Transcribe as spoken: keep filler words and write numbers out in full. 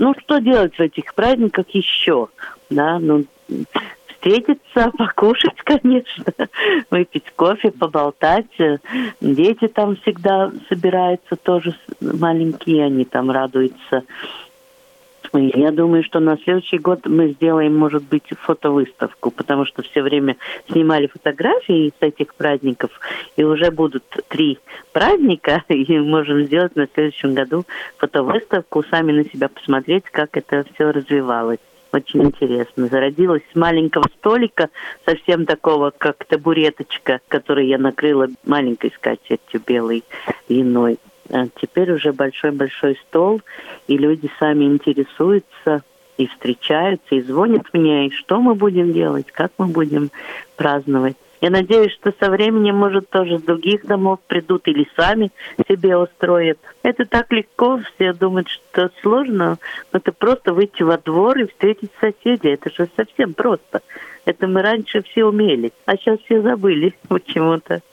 Ну, что делать в этих праздниках еще? Да, ну, встретиться, покушать, конечно, выпить кофе, поболтать. Дети там всегда собираются тоже маленькие, они там радуются. И я думаю, что на следующий год мы сделаем, может быть, фотовыставку, потому что все время снимали фотографии с этих праздников, и уже будут три праздника, и можем сделать на следующем году фотовыставку, сами на себя посмотреть, как это все развивалось. Очень интересно. Зародилась с маленького столика, совсем такого, как табуреточка, которую я накрыла маленькой скатертью белой длиной. А теперь уже большой-большой стол, и люди сами интересуются и встречаются, и звонят мне, и что мы будем делать, как мы будем праздновать. Я надеюсь, что со временем, может, тоже с других домов придут или сами себе устроят. Это так легко, все думают, что сложно. Но это просто выйти во двор и встретить соседей. Это же совсем просто. Это мы раньше все умели, а сейчас все забыли почему-то.